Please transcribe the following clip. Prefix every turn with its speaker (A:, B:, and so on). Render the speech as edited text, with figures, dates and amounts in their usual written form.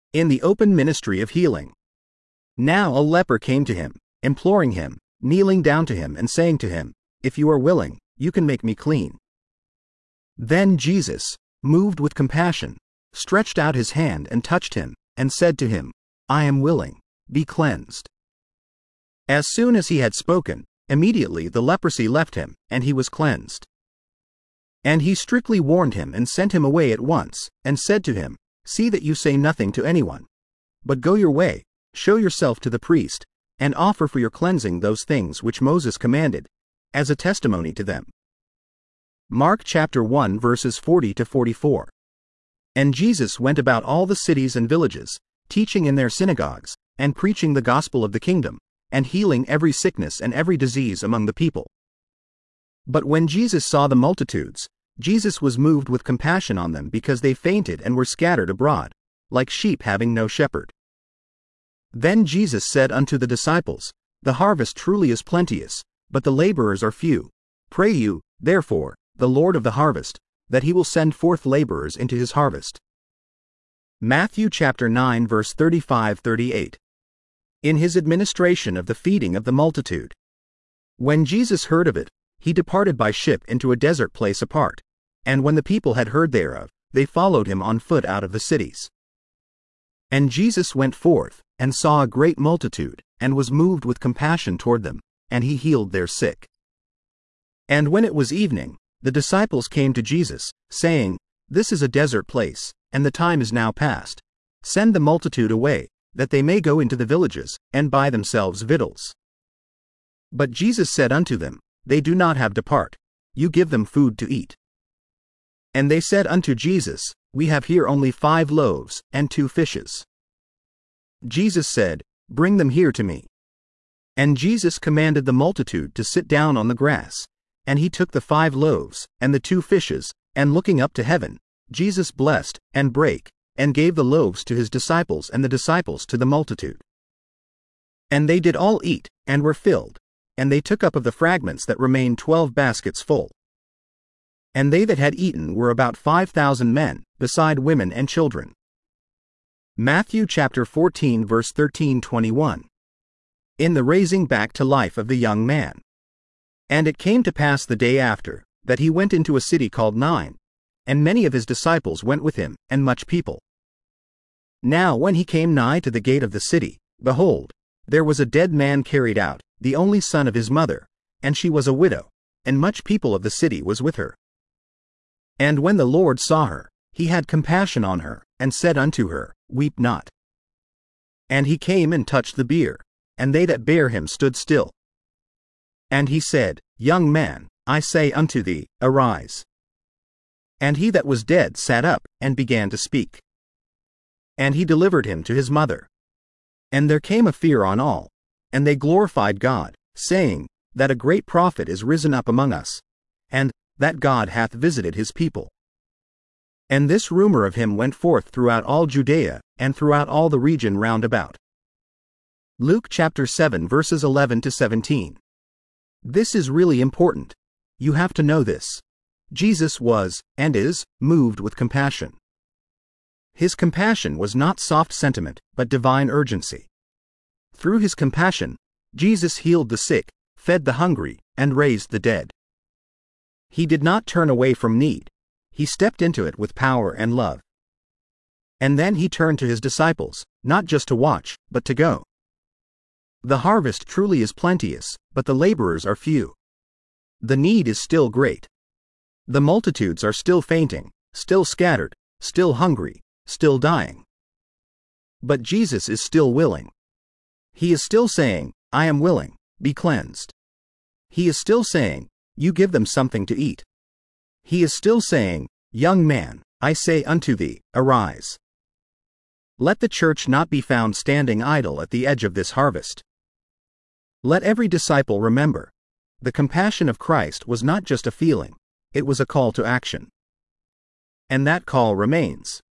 A: in the open ministry of healing. Now a leper came to him, imploring him, kneeling down to him and saying to him, "If you are willing, you can make me clean." Then Jesus, moved with compassion, stretched out his hand and touched him, and said to him, "I am willing, be cleansed." As soon as he had spoken, immediately the leprosy left him, and he was cleansed. And he strictly warned him and sent him away at once, and said to him, "See that you say nothing to anyone, but go your way, show yourself to the priest, and offer for your cleansing those things which Moses commanded, as a testimony to them." Mark chapter 1 verses 40 to 44. And Jesus went about all the cities and villages, teaching in their synagogues, and preaching the gospel of the kingdom, and healing every sickness and every disease among the people. But when Jesus saw the multitudes, Jesus was moved with compassion on them because they fainted and were scattered abroad, like sheep having no shepherd. Then Jesus said unto the disciples, "The harvest truly is plenteous, but the laborers are few. Pray you, therefore, the Lord of the harvest, that he will send forth laborers into his harvest." Matthew chapter 9 verse 35-38. In his administration of the feeding of the multitude. When Jesus heard of it, he departed by ship into a desert place apart, and when the people had heard thereof, they followed him on foot out of the cities. And Jesus went forth, and saw a great multitude, and was moved with compassion toward them, and he healed their sick. And when it was evening, the disciples came to Jesus, saying, "This is a desert place, and the time is now past. Send the multitude away, that they may go into the villages, and buy themselves victuals." But Jesus said unto them, "They do not have to depart, you give them food to eat." And they said unto Jesus, "We have here only 5 loaves, and 2 fishes. Jesus said, "Bring them here to me." And Jesus commanded the multitude to sit down on the grass, and he took the 5 loaves, and the 2 fishes, and looking up to heaven, Jesus blessed, and brake, and gave the loaves to his disciples and the disciples to the multitude. And they did all eat, and were filled, and they took up of the fragments that remained 12 baskets full. And they that had eaten were about 5,000 men, beside women and children. Matthew chapter 14 verse 13-21. In the raising back to life of the young man. And it came to pass the day after, that he went into a city called Nain, and many of his disciples went with him, and much people. Now when he came nigh to the gate of the city, behold, there was a dead man carried out, the only son of his mother, and she was a widow, and much people of the city was with her. And when the Lord saw her, he had compassion on her, and said unto her, Weep not. And he came and touched the bier, and they that bare him stood still. And he said, Young man, I say unto thee, arise. And he that was dead sat up, and began to speak. And he delivered him to his mother. And there came a fear on all, and they glorified God, saying, that a great prophet is risen up among us, and that God hath visited his people. And this rumor of him went forth throughout all Judea, and throughout all the region round about. Luke chapter 7 verses 11-17. This is really important. You have to know this. Jesus was, and is, moved with compassion. His compassion was not soft sentiment, but divine urgency. Through his compassion, Jesus healed the sick, fed the hungry, and raised the dead. He did not turn away from need. He stepped into it with power and love. And then he turned to his disciples, not just to watch, but to go. The harvest truly is plenteous, but the laborers are few. The need is still great. The multitudes are still fainting, still scattered, still hungry, still dying. But Jesus is still willing. He is still saying, I am willing, be cleansed. He is still saying, you give them something to eat. He is still saying, Young man, I say unto thee, arise. Let the church not be found standing idle at the edge of this harvest. Let every disciple remember, the compassion of Christ was not just a feeling, it was a call to action. And that call remains.